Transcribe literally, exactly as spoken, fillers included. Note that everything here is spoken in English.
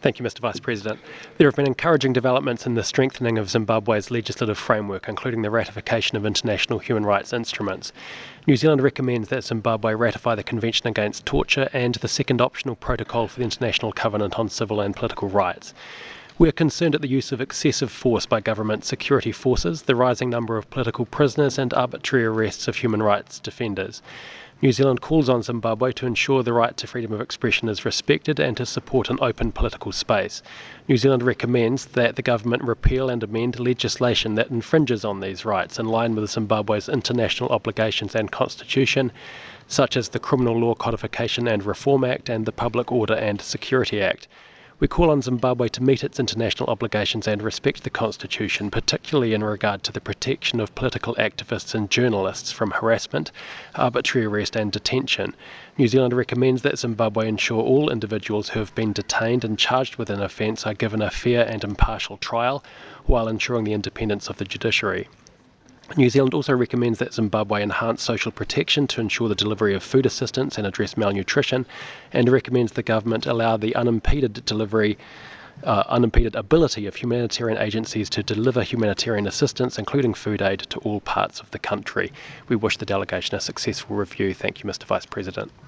Thank you, Mister Vice President. There have been encouraging developments in the strengthening of Zimbabwe's legislative framework, including the ratification of international human rights instruments. New Zealand recommends that Zimbabwe ratify the Convention Against Torture and the Second Optional Protocol for the International Covenant on Civil and Political Rights. We are concerned at the use of excessive force by government security forces, the rising number of political prisoners, and arbitrary arrests of human rights defenders. New Zealand calls on Zimbabwe to ensure the right to freedom of expression is respected and to support an open political space. New Zealand recommends that the government repeal and amend legislation that infringes on these rights in line with Zimbabwe's international obligations and constitution, such as the Criminal Law Codification and Reform Act and the Public Order and Security Act. We call on Zimbabwe to meet its international obligations and respect the Constitution, particularly in regard to the protection of political activists and journalists from harassment, arbitrary arrest and detention. New Zealand recommends that Zimbabwe ensure all individuals who have been detained and charged with an offence are given a fair and impartial trial, while ensuring the independence of the judiciary. New Zealand also recommends that Zimbabwe enhance social protection to ensure the delivery of food assistance and address malnutrition, and recommends the government allow the unimpeded delivery, uh, unimpeded ability of humanitarian agencies to deliver humanitarian assistance, including food aid, to all parts of the country. We wish the delegation a successful review. Thank you, Mister Vice President.